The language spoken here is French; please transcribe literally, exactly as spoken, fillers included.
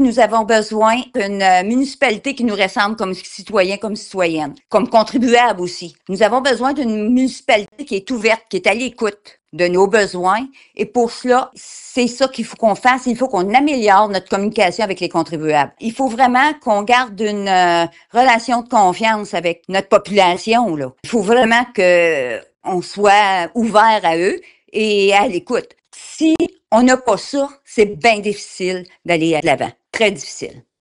nous avons besoin d'une euh, municipalité qui nous ressemble comme citoyens, comme citoyennes, comme contribuables aussi. Nous avons besoin d'une municipalité qui est ouverte, qui est à l'écoute de nos besoins. Et pour cela, c'est ça qu'il faut qu'on fasse. Il faut qu'on améliore notre communication avec les contribuables. Il faut vraiment qu'on garde une euh, relation de confiance avec notre population, là. Il faut vraiment que on soit ouvert à eux et à l'écoute. Si on n'a pas ça, c'est bien difficile d'aller à l'avant. Très difficile.